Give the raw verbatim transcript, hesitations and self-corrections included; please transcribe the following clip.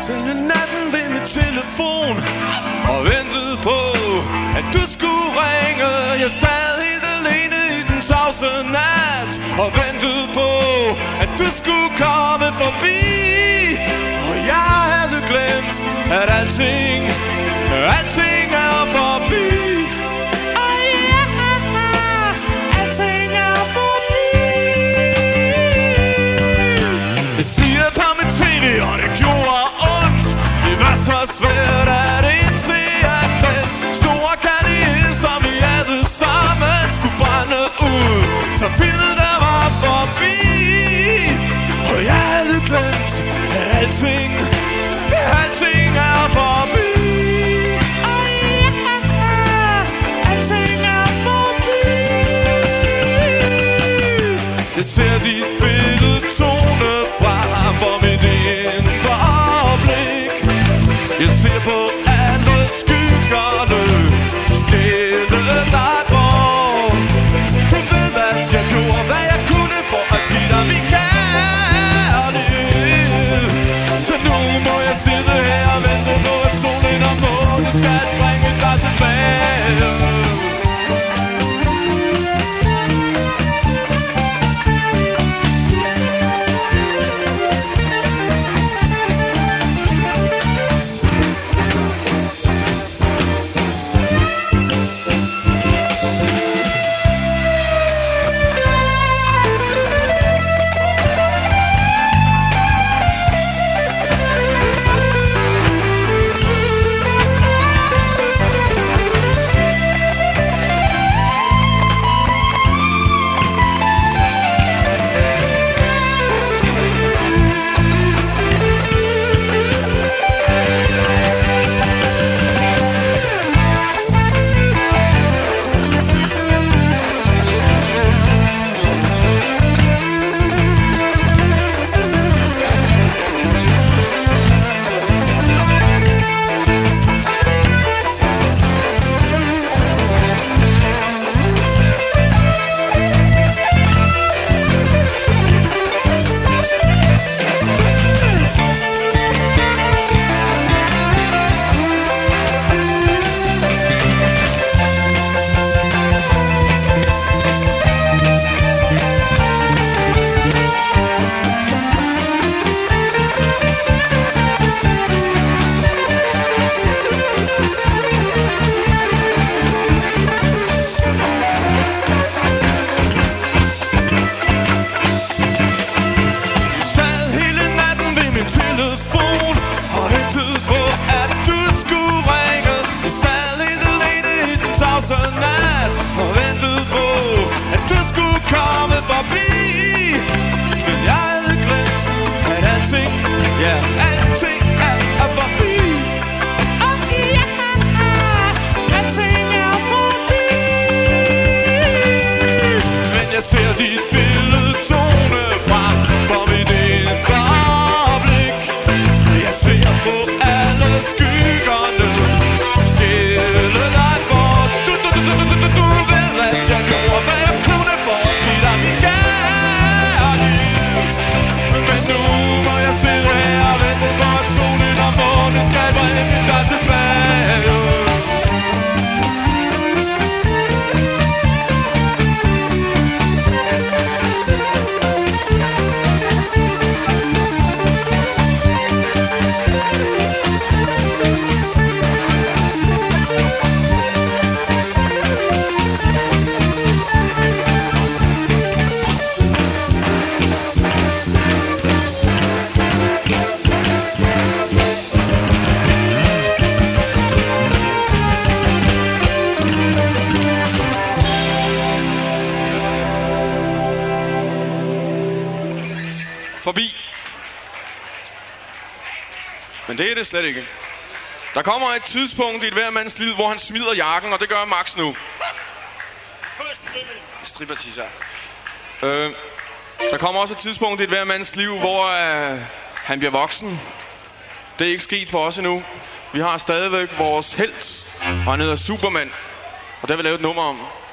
Hele natten ved min telefon og ventede på, at du skulle ringe. Jeg sad helt alene i den tavse nat og ventede på, at du skulle komme forbi. Og jeg havde glemt, at alting, alting er forbi. Oh yeah, alting er forbi. Jeg stiger på min tv, og det gjorde ondt. Det var så svært at indse, at den store kærlighed, som vi havde sammen, skulle brænde ud, så vildt der var forbi. Og jeg havde glemt, at alting, alting er forbi. Oh yeah, alting er forbi. Jeg ser dit billede tone frem for mit indre blik. Jeg ser på alle skyggerne stille dig bort. Du ved, at jeg gjorde, hvad jeg kunne for at give dig min kærlighed. Så nu må jeg sidde her og vente på, at solen og månen skal bringe dig tilbage. Forbi. Men det er det slet ikke. Der kommer et tidspunkt i et hver mands liv, hvor han smider jakken, og det gør Max nu. Strippertisser. Øh, der kommer også et tidspunkt i et hver mands liv, hvor øh, han bliver voksen. Det er ikke sket for os endnu. Vi har stadigvæk vores helt, og han hedder Superman. Og det vil jeg lave et nummer om.